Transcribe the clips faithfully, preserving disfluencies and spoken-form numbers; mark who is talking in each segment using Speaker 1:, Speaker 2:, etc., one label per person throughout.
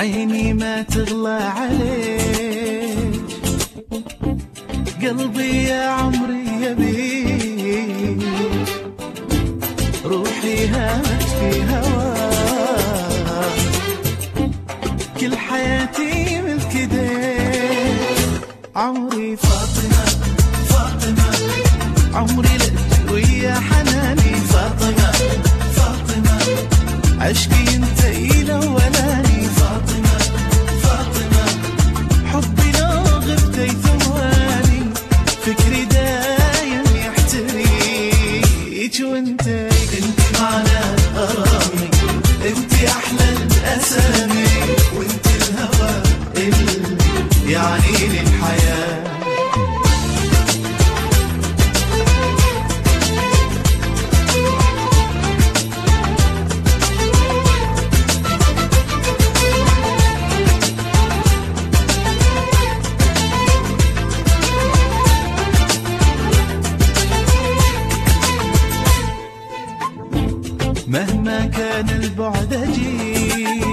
Speaker 1: عيني ما تغلى عليك، قلبي يا عمري يبيك، روحي هامت في هواك، كل حياتي ملك ايديك. عمري فاطمة فاطمة، عمري لك ويا حناني. فاطمة فاطمة، عشقي انت الاولاني. فاطمة فاطمة، حبي لو غبتي ثواني، فكري دايم يحتريك. وانت انت معنى غرامي، انت احلى الاسامي، وانت الهوى اللي يعني لي الحياة. مهما كان البعد أجيك،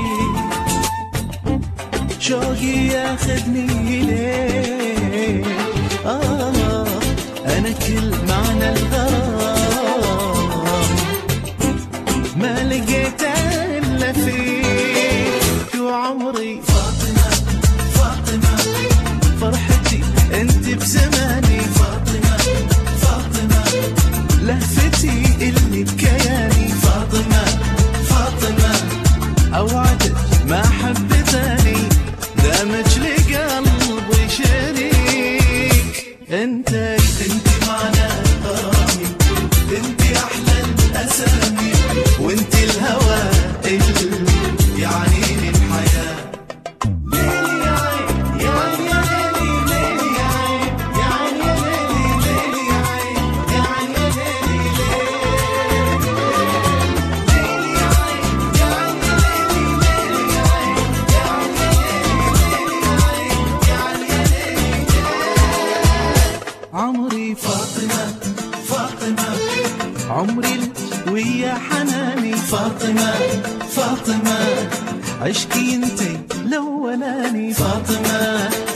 Speaker 1: شوقي ياخذني إليك. آه أنا كل معنى الغرام ما لقيت إلا فيك. وعمري فاطمة فاطمة، فرحتي أنت بزماني. فاطمة فاطمة، لهفتي اللي بكياني. فاطمة فاطمة، أوعدك ما حبتني، دامج لقلبي شريك. انت انت معنى غرامي، انت احلى الاسامي، وانت الهوى اللي يعني لي الحياة. ليلي يا عين يا عين يا ليلي، ليلي يا عين يا عين يا ليلي، ليلي يا عين يا عين يا ليلي، ليلي يا عين يا عين يا ليلي، ليلي يا عين يا عين يا ليلي، يا عين يا ليلي. عمري فاطمة فاطمة، عمري لك ويا حناني. فاطمة فاطمة، عشقي انتي الاولاني. فاطمة